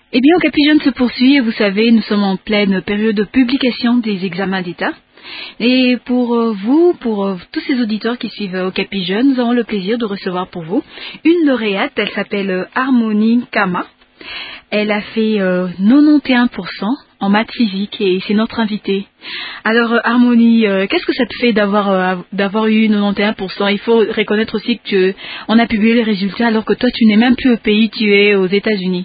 Eh bien, Capigène se poursuit et vous savez, nous sommes en pleine période de publication des examens d'État. Et pour vous, pour tous ces auditeurs qui suivent Capigène, nous avons le plaisir de recevoir pour vous une lauréate. Elle s'appelle Harmonie Kama. Elle a fait 91% en maths physique et c'est notre invitée. Alors Harmonie, qu'est-ce que ça te fait d'avoir eu 91%? Il faut reconnaître aussi que on a publié les résultats alors que toi tu n'es même plus au pays, tu es aux États-Unis.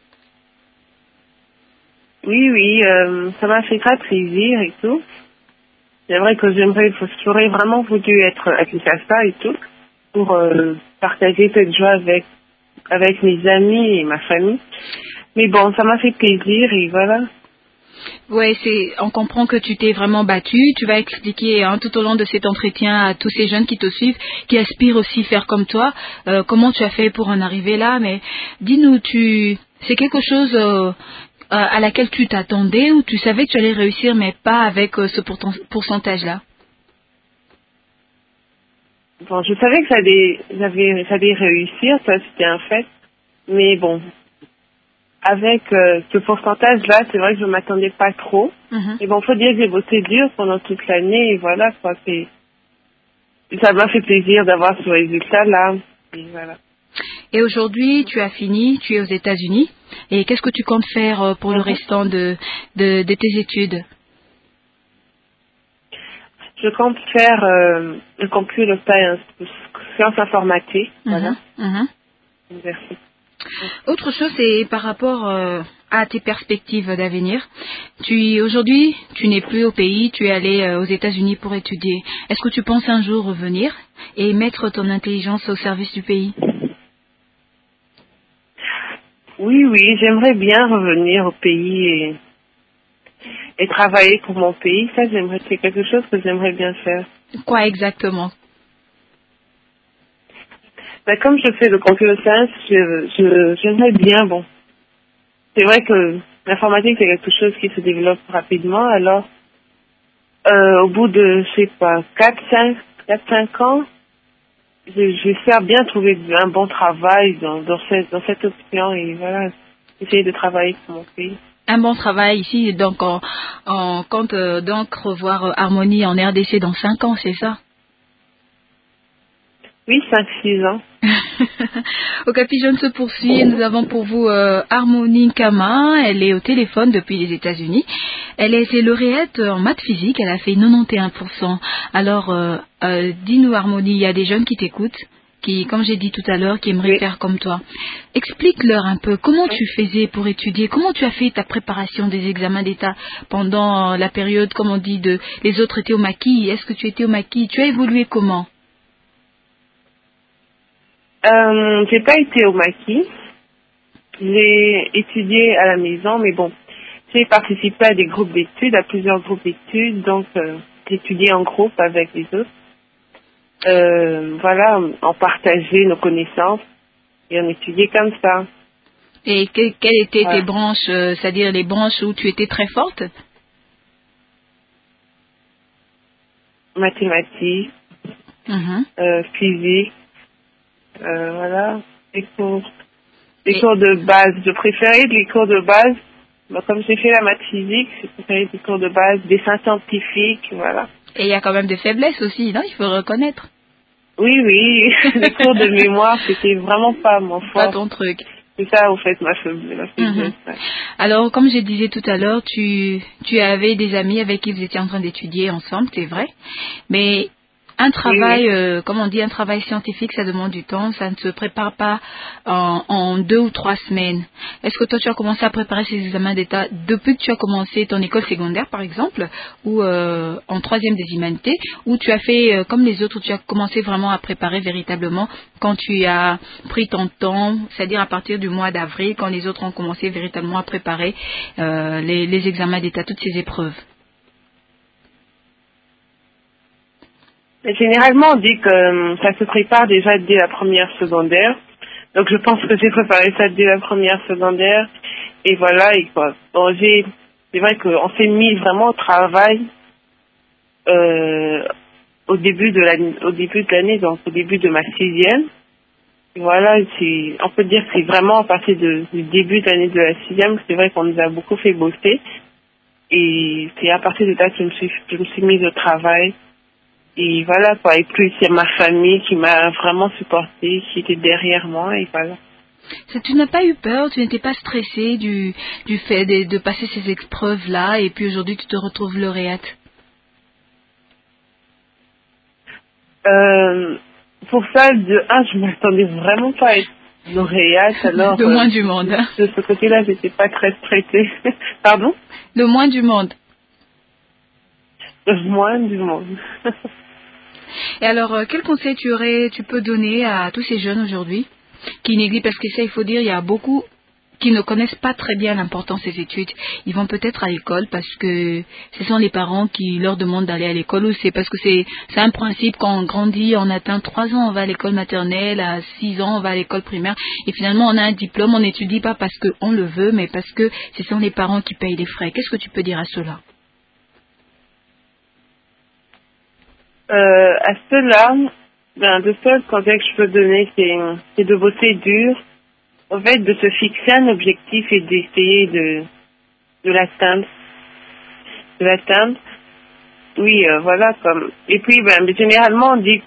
Oui, oui, ça m'a fait très plaisir et tout. C'est vrai que j'aurais vraiment voulu être à Kinshasa et tout, pour partager cette joie avec mes amis et ma famille. Mais bon, ça m'a fait plaisir et voilà. Ouais, on comprend que tu t'es vraiment battu. Tu vas expliquer tout au long de cet entretien à tous ces jeunes qui te suivent, qui aspirent aussi faire comme toi, comment tu as fait pour en arriver là. Mais dis-nous, c'est quelque chose à laquelle tu t'attendais ou tu savais que tu allais réussir, mais pas avec ce pourcentage-là? Bon, je savais que ça allait réussir, ça c'était un fait. Mais bon, avec ce pourcentage-là, c'est vrai que je ne m'attendais pas trop. Mhm. Mais bon, faut dire que j'ai bossé dur pendant toute l'année et voilà, quoi. Ça m'a fait plaisir d'avoir ce résultat-là. Et voilà. Et aujourd'hui, tu as fini, tu es aux États-Unis. Et qu'est-ce que tu comptes faire pour le Mhm. restant de tes études? Je compte faire le computer science, sciences informatiques, voilà. Mhm, mhm. Merci. Autre chose, c'est par rapport à tes perspectives d'avenir. Aujourd'hui, tu n'es plus au pays, tu es allé aux États-Unis pour étudier. Est-ce que tu penses un jour revenir et mettre ton intelligence au service du pays? Oui, oui, j'aimerais bien revenir au pays et travailler pour mon pays. C'est quelque chose que j'aimerais bien faire. Quoi exactement? Ben, comme je fais le computer science, j'aimerais bien, bon. C'est vrai que l'informatique, c'est quelque chose qui se développe rapidement. Alors, au bout de, je sais pas, 4 5 ans, j'espère bien trouver un bon travail dans cette option et voilà, essayer de travailler pour mon pays. Un bon travail ici, donc on compte donc revoir Harmonie en RDC dans 5 ans, c'est ça? Oui, 5 6 ans. Au Capigène se poursuit et nous avons pour vous Harmonie Kama. Elle est au téléphone depuis les États-Unis. Elle a été lauréate en maths physique. Elle a fait 91%. Alors, dis-nous Harmonie, il y a des jeunes qui t'écoutent, qui, comme j'ai dit tout à l'heure, qui aimeraient Oui. faire comme toi. Explique-leur un peu comment tu faisais pour étudier, comment tu as fait ta préparation des examens d'État pendant la période, comme on dit, les autres étaient au maquis. Est-ce que tu étais au maquis? Tu as évolué comment? J'ai pas été au maquis. J'ai étudié à la maison, mais bon, j'ai participé à des groupes d'études, à plusieurs groupes d'études, donc j'ai étudié en groupe avec les autres. Voilà, on partageait nos connaissances et on étudiait comme ça. Et quelles étaient tes Voilà. branches, c'est-à-dire les branches où tu étais très forte? Mathématiques, Mhm. physique, voilà, les Et cours de base. Je préférais les cours de base. Bon, comme j'ai fait la maths physique, j'ai préféré des cours de base, dessin scientifique, voilà. il y a quand même des faiblesses aussi, non? Il faut reconnaître. Oui, oui, les cours de mémoire, c'était vraiment pas mon Pas fort. ton truc. C'est ça, au fait, ma Mhm. faiblesse. Ouais. Alors, comme je disais tout à l'heure, tu avais des amis avec qui vous étiez en train d'étudier ensemble, c'est vrai. Mais un Oui, oui. travail, comme on dit, un travail scientifique, ça demande du temps. Ça ne se prépare pas en 2 ou 3 semaines. Est-ce que toi, tu as commencé à préparer ces examens d'État depuis que tu as commencé ton école secondaire, par exemple, ou en troisième des humanités, ou tu as fait comme les autres, tu as commencé vraiment à préparer véritablement quand tu as pris ton temps, c'est-à-dire à partir du mois d'avril, quand les autres ont commencé véritablement à préparer les examens d'État, toutes ces épreuves? Mais généralement, on dit que ça se prépare déjà dès la première secondaire. Donc, je pense que j'ai préparé ça dès la première secondaire. Et voilà, et quoi. Bon, c'est vrai qu'on s'est mis vraiment au travail au début de l'année, donc au début de ma 6e. Voilà, on peut dire que c'est vraiment à partir du début de l'année de la sixième, c'est vrai qu'on nous a beaucoup fait bosser. Et c'est à partir de là que je me suis mise au travail. Et voilà, quoi. Et puis, c'est ma famille qui m'a vraiment supportée, qui était derrière moi, et voilà. Tu n'as pas eu peur, tu n'étais pas stressée du fait de passer ces épreuves-là et puis aujourd'hui tu te retrouves lauréate? Pour ça, je m'attendais vraiment pas à être lauréate, alors Le moins du monde. Hein. de ce côté-là, j'étais pas très stressée. Pardon? Le moins du monde. Le moins du monde. Et alors, quel conseil tu peux donner à tous ces jeunes aujourd'hui qui négligent, parce que ça, il faut dire, il y a beaucoup qui ne connaissent pas très bien l'importance des études. Ils vont peut-être à l'école parce que ce sont les parents qui leur demandent d'aller à l'école, ou c'est parce que c'est un principe, quand on grandit, on atteint 3 ans, on va à l'école maternelle, à 6 ans, on va à l'école primaire, et finalement on a un diplôme, on n'étudie pas parce qu'on le veut, mais parce que ce sont les parents qui payent les frais. Qu'est-ce que tu peux dire à cela? À cela, le seul conseil que je peux donner, c'est de bosser dur. En fait, de se fixer un objectif et d'essayer de l'atteindre. De l'atteindre. Oui, voilà, comme. Et puis, mais généralement, on dit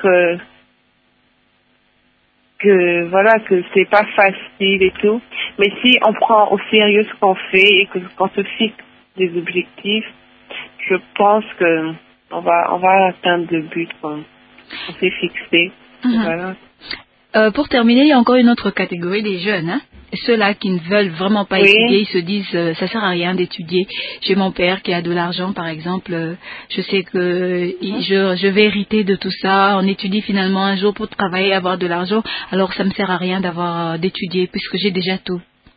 que voilà, que c'est pas facile et tout. Mais si on prend au sérieux ce qu'on fait et qu'on se fixe des objectifs, je pense que on va atteindre le but qu'on s'est fixé. Voilà. Pour terminer, il y a encore une autre catégorie des jeunes, hein. Ceux-là qui ne veulent vraiment pas étudier, ils se disent ça sert à rien d'étudier. J'ai mon père qui a de l'argent, par exemple, je sais que je vais hériter de tout ça. On étudie finalement un jour pour travailler, avoir de l'argent, alors ça me sert à rien d'avoir d'étudier puisque j'ai déjà tout.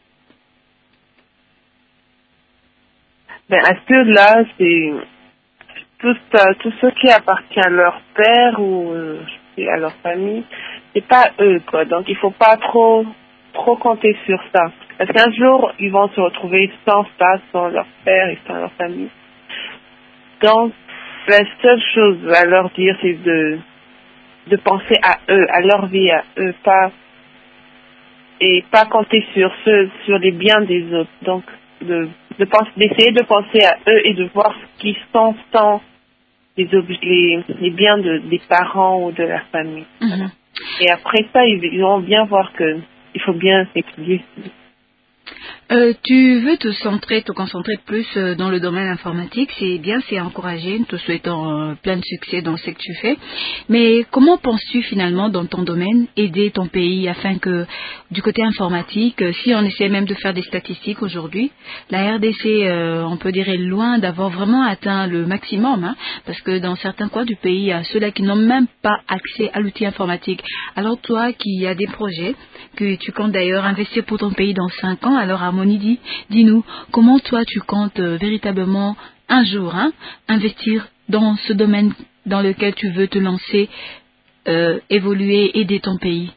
À ceux-là, c'est tout ce qui appartient à leur père ou à leur famille, c'est pas eux, quoi. Donc il faut pas trop compter sur ça. Parce qu'un jour, ils vont se retrouver sans ça, sans leur père et sans leur famille. Donc, la seule chose à leur dire, c'est de penser à eux, à leur vie, à eux, pas compter sur les biens des autres. Donc, d'essayer de penser à eux et de voir ce qu'ils sont sans les biens des parents ou de la famille. Voilà. Et après ça, ils vont bien voir que il faut bien s'étudier. Tu veux te concentrer plus dans le domaine informatique, c'est bien, c'est encouragé, nous te souhaitons plein de succès dans ce que tu fais. Mais comment penses-tu finalement dans ton domaine aider ton pays afin que du côté informatique, si on essaie même de faire des statistiques aujourd'hui, la RDC, on peut dire, est loin d'avoir vraiment atteint le maximum, hein, parce que dans certains coins du pays, il y a ceux-là qui n'ont même pas accès à l'outil informatique. Alors toi qui as des projets, que tu comptes d'ailleurs investir pour ton pays dans 5 ans, alors Harmonie, dis-nous, comment toi tu comptes véritablement un jour investir dans ce domaine dans lequel tu veux te lancer, évoluer, aider ton pays?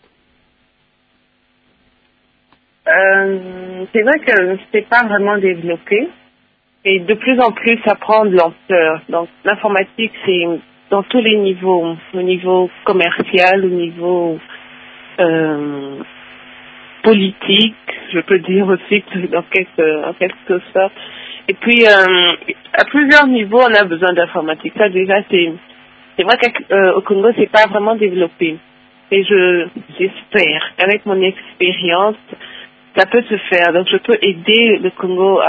C'est vrai que c'est pas vraiment développé et de plus en plus ça prend de l'ampleur. Donc l'informatique, c'est dans tous les niveaux, au niveau commercial, au niveau politique, je peux dire aussi en quelque sorte. Et puis à plusieurs niveaux, on a besoin d'informatique. Ça déjà, c'est vrai qu'au Congo, c'est pas vraiment développé. Et j'espère qu'avec mon expérience, ça peut se faire. Donc je peux aider le Congo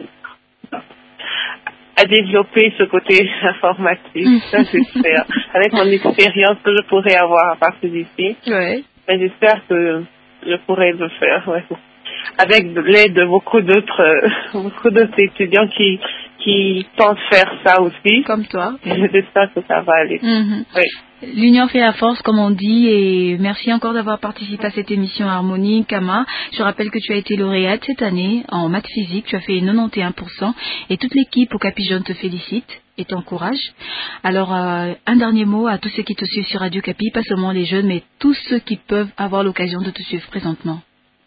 à développer ce côté informatique. Ça, j'espère. Avec mon expérience que je pourrais avoir à partir d'ici. Ouais. Mais j'espère que je pourrais le faire, ouais. Avec l'aide de beaucoup d'autres étudiants qui pensent faire ça aussi. Comme toi. J'espère que ça va aller. Oui. L'union fait la force, comme on dit, et merci encore d'avoir participé à cette émission Harmonie, Kama. Je rappelle que tu as été lauréate cette année en maths physique, tu as fait 91%, et toute l'équipe au Capi-Jeune te félicite et t'encourage. Alors, un dernier mot à tous ceux qui te suivent sur Radio Capi, pas seulement les jeunes, mais tous ceux qui peuvent avoir l'occasion de te suivre présentement.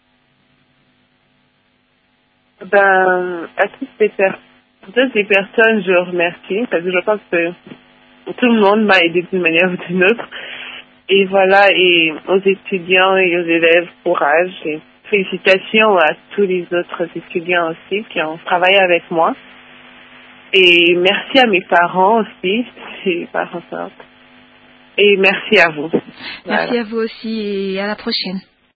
À toutes les personnes, je remercie, parce que je pense que tout le monde m'a aidé d'une manière ou d'une autre. Et voilà, et aux étudiants et aux élèves, courage et félicitations à tous les autres étudiants aussi qui ont travaillé avec moi. Et merci à mes parents aussi, mes parents sortent. Et merci à vous. Merci Voilà. à vous aussi et à la prochaine.